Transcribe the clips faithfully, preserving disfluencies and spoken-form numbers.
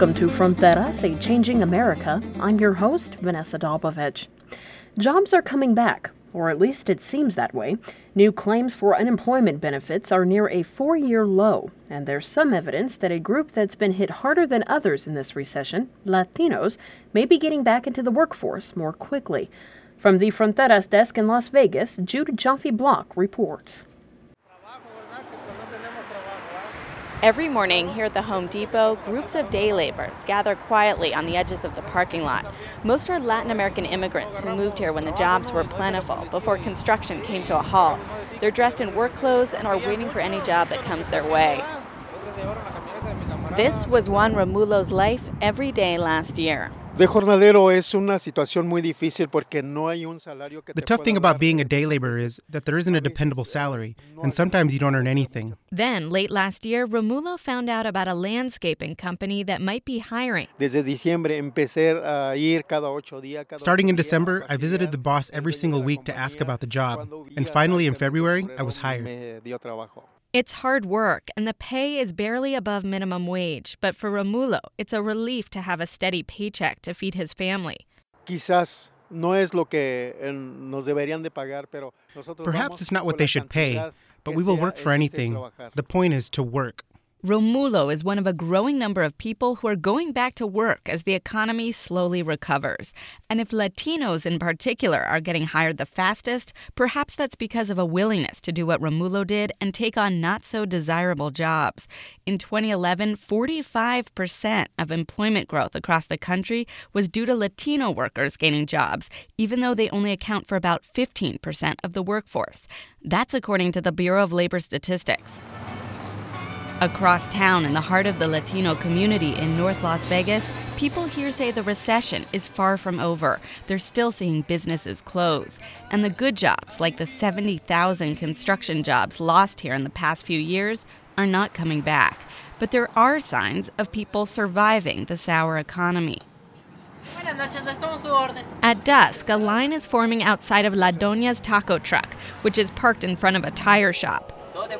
Welcome to Fronteras, a Changing America. I'm your host, Vanessa Dobovich. Jobs are coming back, or at least it seems that way. New claims for unemployment benefits are near a four-year low, and there's some evidence that a group that's been hit harder than others in this recession, Latinos, may be getting back into the workforce more quickly. From the Fronteras desk in Las Vegas, Jude Jaffe-Block reports. Every morning here at the Home Depot, groups of day laborers gather quietly on the edges of the parking lot. Most are Latin American immigrants who moved here when the jobs were plentiful, before construction came to a halt. They're dressed in work clothes and are waiting for any job that comes their way. This was Juan Romulo's life every day last year. De jornalero es una situación muy difícil porque no hay un salario que te The tough thing about being a day laborer is that there isn't a dependable salary, and sometimes you don't earn anything. Then, late last year, Romulo found out about a landscaping company that might be hiring. Desde diciembre empecé a ir cada ocho días. Starting in December, I visited the boss every single week to ask about the job, and finally in February, I was hired. It's hard work, and the pay is barely above minimum wage. But for Romulo, it's a relief to have a steady paycheck to feed his family. Perhaps it's not what they should pay, but we will work for anything. The point is to work. Romulo is one of a growing number of people who are going back to work as the economy slowly recovers. And if Latinos in particular are getting hired the fastest, perhaps that's because of a willingness to do what Romulo did and take on not-so-desirable jobs. In twenty eleven, forty-five percent of employment growth across the country was due to Latino workers gaining jobs, even though they only account for about fifteen percent of the workforce. That's according to the Bureau of Labor Statistics. Across town in the heart of the Latino community in North Las Vegas, people here say the recession is far from over. They're still seeing businesses close. And the good jobs, like the seventy thousand construction jobs lost here in the past few years, are not coming back. But there are signs of people surviving the sour economy. At dusk, a line is forming outside of La Doña's taco truck, which is parked in front of a tire shop.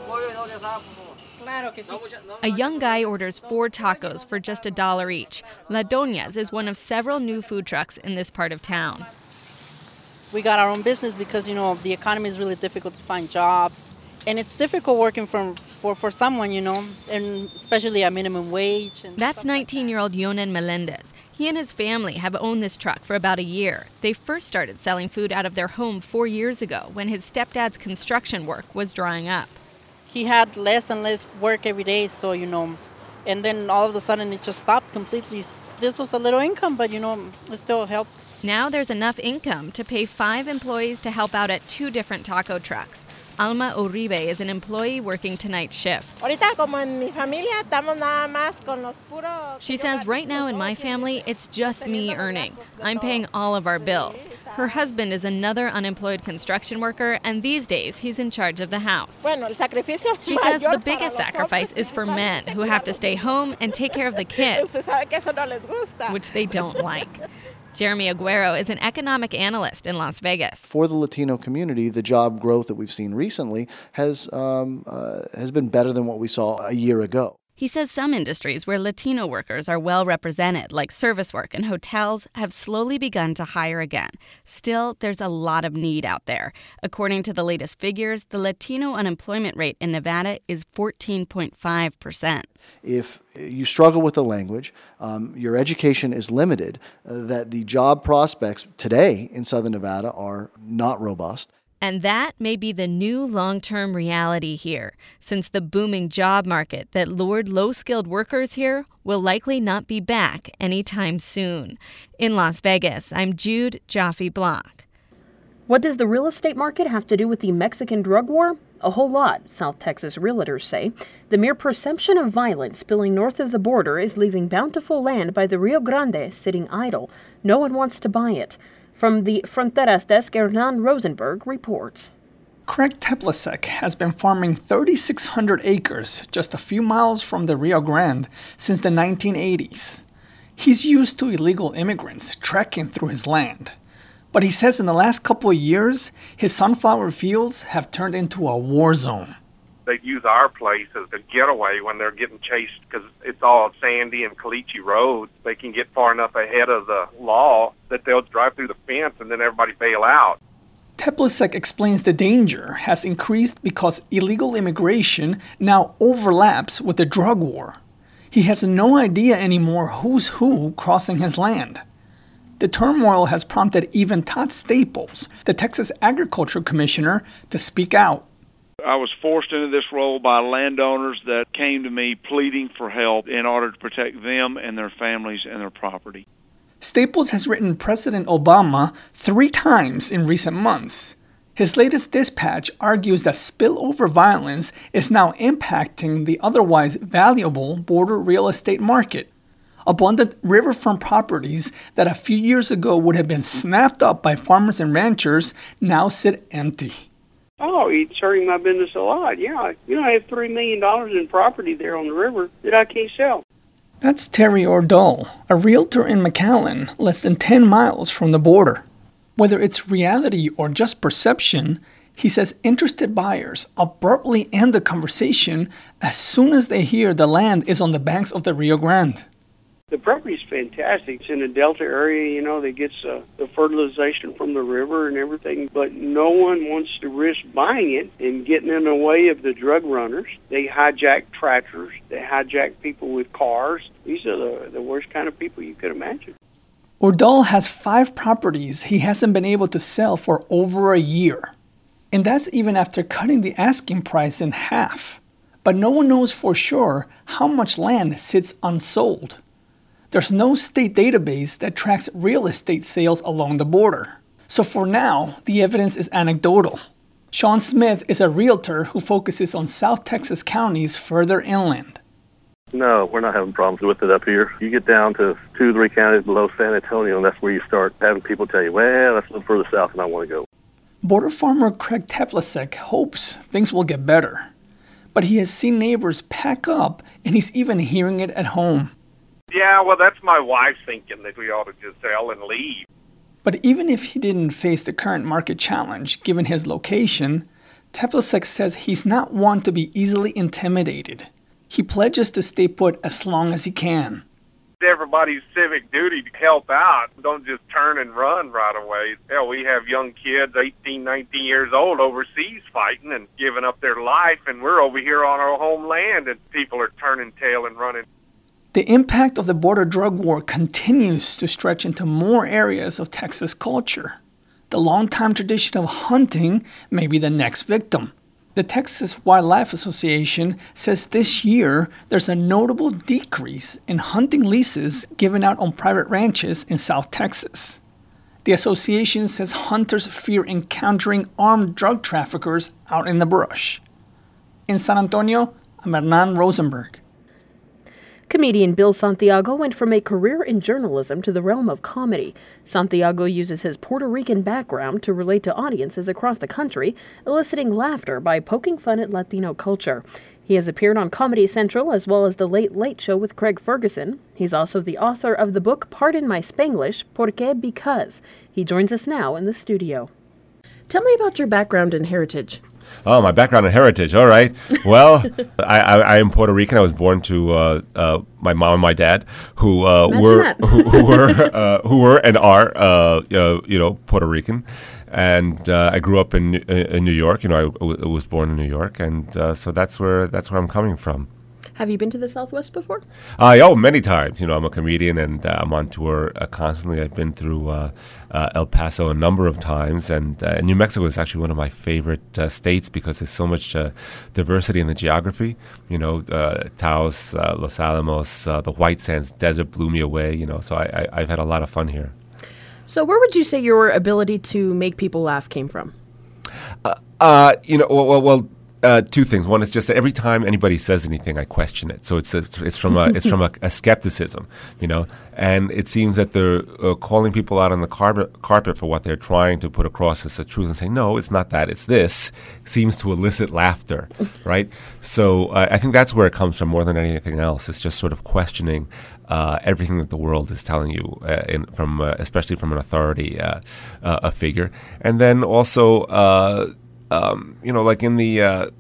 A young guy orders four tacos for just a dollar each. La Doña's is one of several new food trucks in this part of town. We got our own business because, you know, the economy is really difficult to find jobs. And it's difficult working from, for, for someone, you know, and especially at minimum wage. And That's nineteen-year-old Yonan Melendez. He and his family have owned this truck for about a year. They first started selling food out of their home four years ago when his stepdad's construction work was drying up. He had less and less work every day, so, you know, and then all of a sudden it just stopped completely. This was a little income, but, you know, it still helped. Now there's enough income to pay five employees to help out at two different taco trucks. Alma Uribe is an employee working tonight's shift. She says right now in my family, it's just me earning. I'm paying all of our bills. Her husband is another unemployed construction worker, and these days he's in charge of the house. She says the biggest sacrifice is for men who have to stay home and take care of the kids, which they don't like. Jeremy Aguero is an economic analyst in Las Vegas. For the Latino community, the job growth that we've seen recently has um, uh, has been better than what we saw a year ago. He says some industries where Latino workers are well represented, like service work and hotels, have slowly begun to hire again. Still, there's a lot of need out there. According to the latest figures, the Latino unemployment rate in Nevada is fourteen point five percent. If you struggle with the language, um, your education is limited, uh, that the job prospects today in Southern Nevada are not robust. And that may be the new long-term reality here, since the booming job market that lured low-skilled workers here will likely not be back anytime soon. In Las Vegas, I'm Jude Jaffe-Block. What does the real estate market have to do with the Mexican drug war? A whole lot, South Texas realtors say. The mere perception of violence spilling north of the border is leaving bountiful land by the Rio Grande sitting idle. No one wants to buy it. From the Fronteras desk, Hernan Rosenberg reports. Craig Teplasek has been farming thirty-six hundred acres just a few miles from the Rio Grande since the nineteen eighties. He's used to illegal immigrants trekking through his land. But he says in the last couple of years, his sunflower fields have turned into a war zone. They'd use our place as a getaway when they're getting chased because it's all sandy and caliche road. They can get far enough ahead of the law that they'll drive through the fence and then everybody bail out. Teplisek explains the danger has increased because illegal immigration now overlaps with the drug war. He has no idea anymore who's who crossing his land. The turmoil has prompted even Todd Staples, the Texas Agriculture Commissioner, to speak out. I was forced into this role by landowners that came to me pleading for help in order to protect them and their families and their property. Staples has written President Obama three times in recent months. His latest dispatch argues that spillover violence is now impacting the otherwise valuable border real estate market. Abundant riverfront properties that a few years ago would have been snapped up by farmers and ranchers now sit empty. Oh, it's hurting my business a lot, yeah. You know, I have three million dollars in property there on the river that I can't sell. That's Terry Ordahl, a realtor in McAllen, less than ten miles from the border. Whether it's reality or just perception, he says interested buyers abruptly end the conversation as soon as they hear the land is on the banks of the Rio Grande. The property's fantastic. It's in the Delta area, you know, that gets uh, the fertilization from the river and everything. But no one wants to risk buying it and getting in the way of the drug runners. They hijack tractors. They hijack people with cars. These are the, the worst kind of people you could imagine. Ordahl has five properties he hasn't been able to sell for over a year. And that's even after cutting the asking price in half. But no one knows for sure how much land sits unsold. There's no state database that tracks real estate sales along the border. So for now, the evidence is anecdotal. Sean Smith is a realtor who focuses on South Texas counties further inland. No, we're not having problems with it up here. You get down to two, three counties below San Antonio, and that's where you start having people tell you, well, that's a little further south than I want to go. Border farmer Craig Teplisek hopes things will get better. But he has seen neighbors pack up, and he's even hearing it at home. Yeah, well, that's my wife thinking that we ought to just sell and leave. But even if he didn't face the current market challenge, given his location, Teplisek says he's not one to be easily intimidated. He pledges to stay put as long as he can. Everybody's civic duty to help out. Don't just turn and run right away. Hell, we have young kids, eighteen, nineteen years old, overseas fighting and giving up their life, and we're over here on our homeland, and people are turning tail and running. The impact of the border drug war continues to stretch into more areas of Texas culture. The longtime tradition of hunting may be the next victim. The Texas Wildlife Association says this year there's a notable decrease in hunting leases given out on private ranches in South Texas. The association says hunters fear encountering armed drug traffickers out in the brush. In San Antonio, I'm Hernan Rosenberg. Comedian Bill Santiago went from a career in journalism to the realm of comedy. Santiago uses his Puerto Rican background to relate to audiences across the country, eliciting laughter by poking fun at Latino culture. He has appeared on Comedy Central as well as The Late Late Show with Craig Ferguson. He's also the author of the book Pardon My Spanglish, ¿Por qué? Because. He joins us now in the studio. Tell me about your background and heritage. Oh, my background and heritage. All right. Well, I, I, I am Puerto Rican. I was born to uh, uh, my mom and my dad, who uh, were who, who were uh, who were and are uh, uh, you know Puerto Rican, and uh, I grew up in in New York. You know, I, w- was born in New York, and uh, so that's where that's where I'm coming from. Have you been to the Southwest before? Uh, oh, many times. You know, I'm a comedian, and uh, I'm on tour uh, constantly. I've been through uh, uh, El Paso a number of times, and uh, New Mexico is actually one of my favorite uh, states because there's so much uh, diversity in the geography. You know, uh, Taos, uh, Los Alamos, uh, the White Sands Desert blew me away. You know, so I, I, I've had a lot of fun here. So where would you say your ability to make people laugh came from? Uh, uh, you know, well, well, well Uh, two things. One is just that every time anybody says anything, I question it. So it's it's, it's from a it's from a, a skepticism, you know. And it seems that they're uh, calling people out on the carpet carpet for what they're trying to put across as the truth, and saying, no, it's not that, it's this. Seems to elicit laughter, right? So uh, I think that's where it comes from more than anything else. It's just sort of questioning uh, everything that the world is telling you, uh, in, from uh, especially from an authority uh, uh, a figure, and then also. Uh, Um, you know, like in the uh,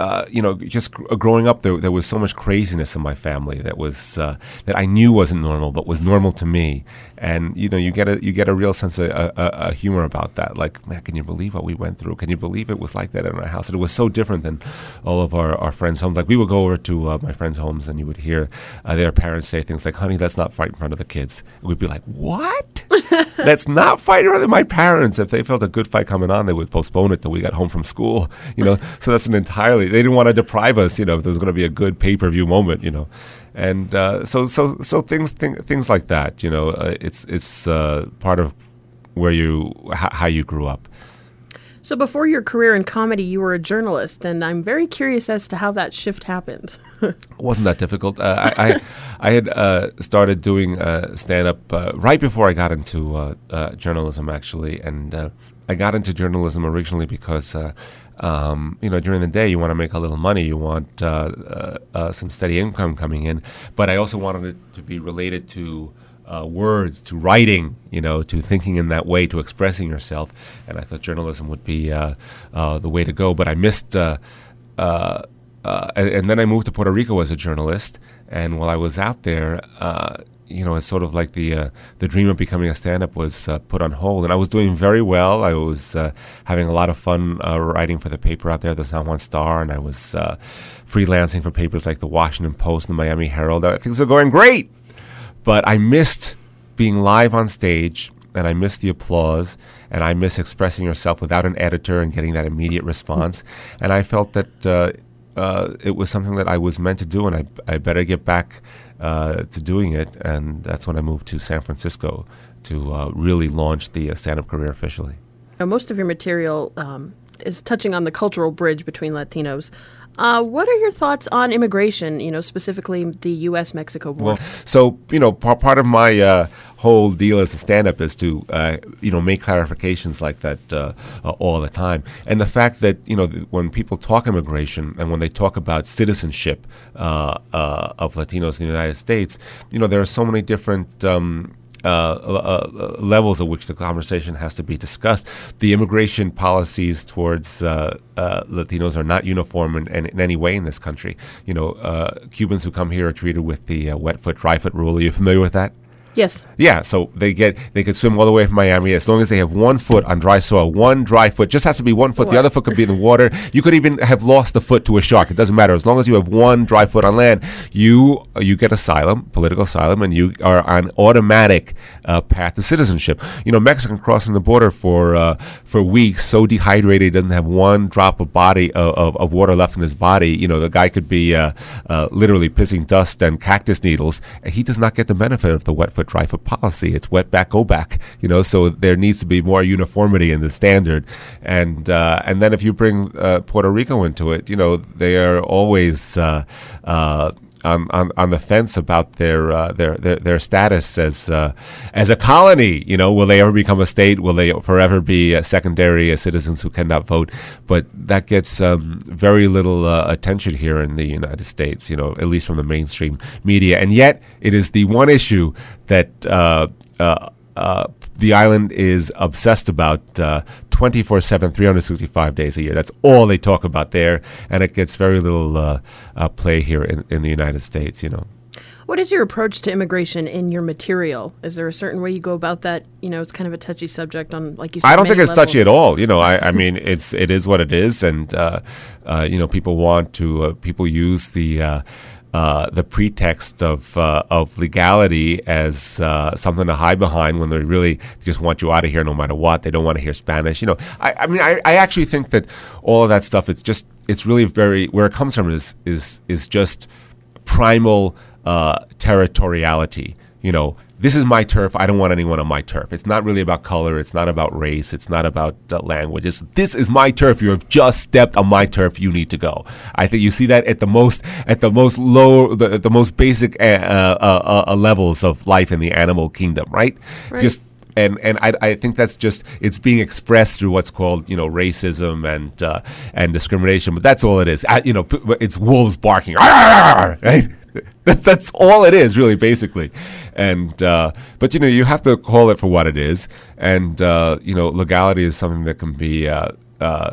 uh, you know, just gr- growing up, there there was so much craziness in my family that was uh, that I knew wasn't normal, but was normal to me. And you know, you get a you get a real sense of uh, uh, humor about that. Like, man, can you believe what we went through? Can you believe it was like that in our house? And it was so different than all of our, our friends' homes. Like, we would go over to uh, my friends' homes, and you would hear uh, their parents say things like, "Honey, let's not fight in front of the kids." And we'd be like, "What? Let's not fight in front of my parents." If they felt a good fight coming on, they would postpone it till we got home from school. You know, so that's an entirely. They didn't want to deprive us. You know, if there was going to be a good pay-per-view moment. You know. And uh, so, so, so things, th- things like that. You know, uh, it's it's uh, part of where you h- how you grew up. So, before your career in comedy, you were a journalist, and I'm very curious as to how that shift happened. It wasn't that difficult. Uh, I, I I had uh, started doing uh, stand-up uh, right before I got into uh, uh, journalism, actually, and uh, I got into journalism originally because. Uh, Um, you know, during the day, you want to make a little money. You want uh, uh, uh, some steady income coming in. But I also wanted it to be related to uh, words, to writing, you know, to thinking in that way, to expressing yourself. And I thought journalism would be uh, uh, the way to go. But I missed, uh, uh, uh, and, and then I moved to Puerto Rico as a journalist. And while I was out there, uh, you know, it's sort of like the uh, the dream of becoming a stand-up was uh, put on hold. And I was doing very well. I was uh, having a lot of fun uh, writing for the paper out there, the San Juan Star, and I was uh, freelancing for papers like the Washington Post and the Miami Herald. Uh, things were going great. But I missed being live on stage, and I missed the applause, and I missed expressing yourself without an editor and getting that immediate response. And I felt that uh, uh, it was something that I was meant to do, and I, I better get back Uh, to doing it, and that's when I moved to San Francisco to uh, really launch the uh, stand-up career officially. Now, most of your material um, is touching on the cultural bridge between Latinos. Uh, what are your thoughts on immigration, you know, specifically the U S Mexico border? Well, so, you know, p- part of my uh, whole deal as a stand-up is to, uh, you know, make clarifications like that uh, uh, all the time. And the fact that, you know, th- when people talk immigration and when they talk about citizenship uh, uh, of Latinos in the United States, you know, there are so many different um, Uh, uh, levels at which the conversation has to be discussed. The immigration policies towards uh, uh, Latinos are not uniform in, in, in any way in this country. You know, uh, Cubans who come here are treated with the uh, wet foot, dry foot rule. Are you familiar with that? Yes. Yeah, so they get they could swim all the way from Miami as long as they have one foot on dry soil. One dry foot, just has to be one foot. What? The other foot could be in the water. You could even have lost the foot to a shark. It doesn't matter. As long as you have one dry foot on land, you you get asylum, political asylum, and you are on automatic uh, path to citizenship. You know, Mexican crossing the border for uh, for weeks, so dehydrated, he doesn't have one drop of body uh, of, of water left in his body. You know, the guy could be uh, uh, literally pissing dust and cactus needles. And he does not get the benefit of the wet foot, dry foot policy. It's wet back, go back. You know, so there needs to be more uniformity in the standard. And uh, and then if you bring uh, Puerto Rico into it, you know, they are always uh, uh, on, on on the fence about their uh, their, their their status as uh, as a colony. You know, will they ever become a state? Will they forever be uh, secondary uh, citizens who cannot vote? But that gets um, very little uh, attention here in the United States. You know, at least from the mainstream media. And yet, it is the one issue that uh, uh, uh, the island is obsessed about uh, twenty-four seven, three hundred sixty-five days a year. That's all they talk about there, and it gets very little uh, uh, play here in, in the United States, you know. What is your approach to immigration in your material? Is there a certain way you go about that? You know, it's kind of a touchy subject on, like you said, I don't think it's levels. touchy at all. You know, I, I mean, it's it is what it is, and uh, uh, you know, people want to uh, people use the. Uh, Uh, the pretext of uh, of legality as uh, something to hide behind when they really just want you out of here no matter what. They don't want to hear Spanish. You know, I, I mean, I, I actually think that all of that stuff, it's just, it's really very, where it comes from is is is just primal uh, territoriality. You know, this is my turf. I don't want anyone on my turf. It's not really about color. It's not about race. It's not about uh, language. It's, this is my turf. You have just stepped on my turf. You need to go. I think you see that at the most, at the most low, the, the most basic uh, uh, uh, levels of life in the animal kingdom, right? Right. Just and and I I think that's just, it's being expressed through what's called, you know, racism and uh, and discrimination. But that's all it is. I, you know, it's wolves barking, right? That's all it is, really, basically. And uh, but you know, you have to call it for what it is. And uh, you know, legality is something that can be uh, uh,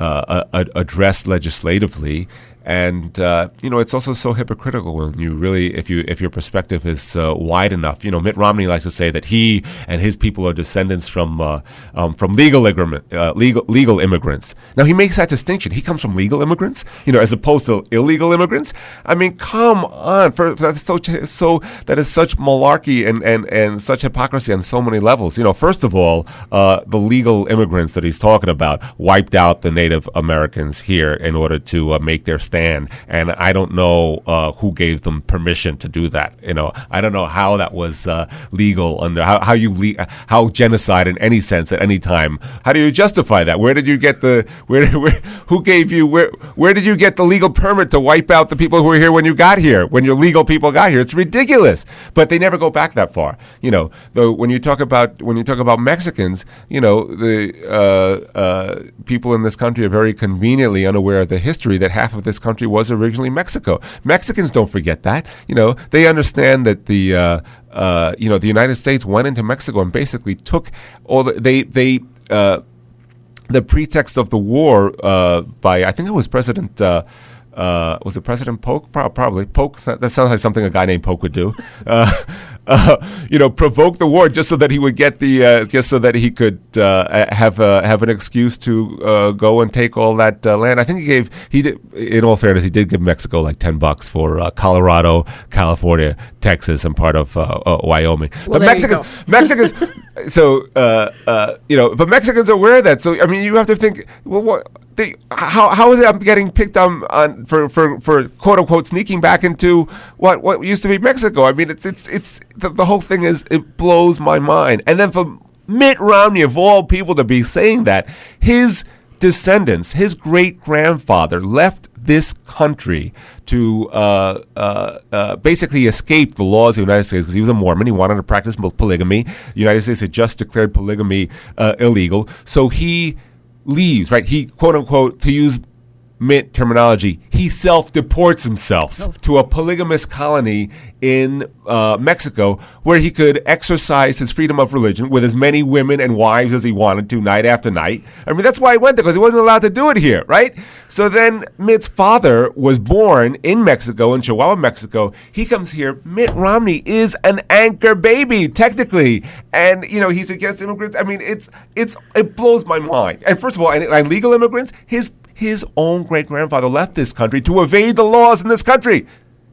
uh, uh, addressed legislatively. And uh, you know, it's also so hypocritical when you really, if you if your perspective is uh, wide enough. You know, Mitt Romney likes to say that he and his people are descendants from uh, um, from legal immigrant, uh, legal legal immigrants. Now he makes that distinction. He comes from legal immigrants, you know, as opposed to illegal immigrants. I mean, come on, for, for that's so so that is such malarkey and, and, and such hypocrisy on so many levels. You know, first of all, uh, the legal immigrants that he's talking about wiped out the Native Americans here in order to uh, make their stand, and I don't know uh, who gave them permission to do that. You know, I don't know how that was uh, legal under how, how you le- how genocide in any sense at any time. How do you justify that? Where did you get the where, where who gave you where where did you get the legal permit to wipe out the people who were here when you got here, when your legal people got here? It's ridiculous. But they never go back that far. You know, though when you talk about when you talk about Mexicans, you know, the uh, uh, people in this country are very conveniently unaware of the history that half of this country was originally Mexico. Mexicans don't forget that. You know, they understand that the uh, uh, you know the United States went into Mexico and basically took all the, they they uh, the pretext of the war uh, by I think it was President uh, uh, was it President Polk? Pro- probably Polk. That sounds like something a guy named Polk would do. Uh, Uh, you know, provoke the war just so that he would get the, uh, just so that he could uh, have uh, have an excuse to uh, go and take all that uh, land. I think he gave, he did, in all fairness, he did give Mexico like ten bucks for uh, Colorado, California, Texas, and part of uh, uh, Wyoming. Well, but Mexicans, Mexicans, so uh, uh, you know, but Mexicans are aware of that. So I mean, you have to think, well, what? They, how how is it I'm getting picked on, on for, for, for quote unquote sneaking back into what what used to be Mexico? I mean, it's it's it's the, the whole thing is, it blows my mind. And then for Mitt Romney of all people to be saying that, his descendants, his great grandfather left this country to uh, uh, uh, basically escape the laws of the United States because he was a Mormon. He wanted to practice polygamy. The United States had just declared polygamy uh, illegal, so he leaves, right? He, quote unquote, to use Mitt terminology, he self-deports himself Self- to a polygamous colony in uh, Mexico where he could exercise his freedom of religion with as many women and wives as he wanted to night after night. I mean, that's why he went there, because he wasn't allowed to do it here, right? So then Mitt's father was born in Mexico, in Chihuahua, Mexico. He comes here. Mitt Romney is an anchor baby, technically. And, you know, he's against immigrants. I mean, it's it's it blows my mind. And first of all, and, and legal immigrants, his His own great-grandfather left this country to evade the laws in this country.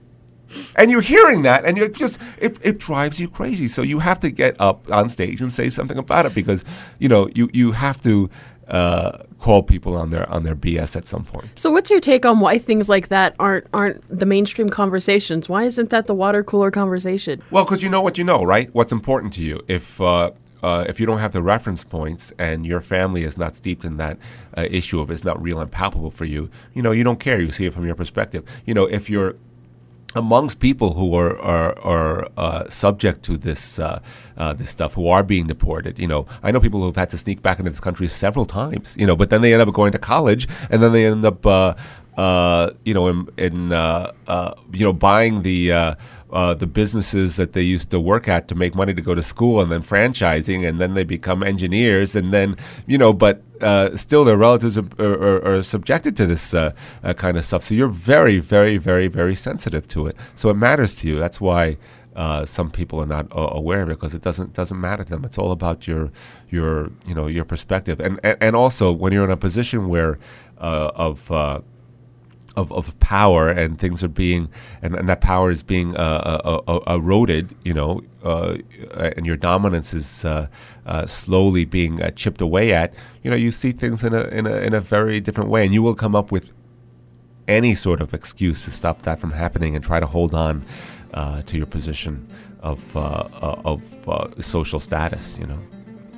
And you're hearing that, and you're just, it, it drives you crazy. So you have to get up on stage and say something about it because, you know, you, you have to uh, call people on their on their B S at some point. So what's your take on why things like that aren't aren't the mainstream conversations? Why isn't that the water cooler conversation? Well, because you know what you know, right? What's important to you. If uh, Uh, if you don't have the reference points and your family is not steeped in that uh, issue, if it's not real and palpable for you, you know, you don't care. You see it from your perspective. You know, if you're amongst people who are are, are uh, subject to this uh, uh, this stuff, who are being deported, you know, I know people who have had to sneak back into this country several times, you know, but then they end up going to college and then they end up, uh, uh, you know, in, in uh, uh, you know, buying the uh, Uh, the businesses that they used to work at to make money to go to school, and then franchising, and then they become engineers, and then, you know, but uh, still their relatives are, are, are subjected to this uh, uh, kind of stuff. So you're very, very, very, very sensitive to it. So it matters to you. That's why uh, some people are not uh, aware of it, because it doesn't doesn't matter to them. It's all about your your you know your perspective, and and, and also when you're in a position where uh, of uh, Of, of power, and things are being, and, and that power is being uh, uh, uh, eroded, you know, uh, and your dominance is uh, uh, slowly being uh, chipped away at. You know, you see things in a in a in a very different way, and you will come up with any sort of excuse to stop that from happening and try to hold on uh, to your position of uh, uh, of uh, social status. You know.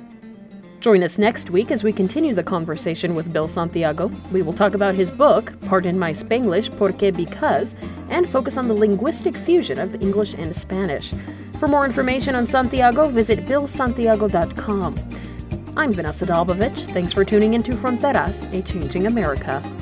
Join us next week as we continue the conversation with Bill Santiago. We will talk about his book, Pardon My Spanglish, Por qué Because, and focus on the linguistic fusion of English and Spanish. For more information on Santiago, visit bill santiago dot com. I'm Vanessa Dalbovich. Thanks for tuning into Fronteras, A Changing America.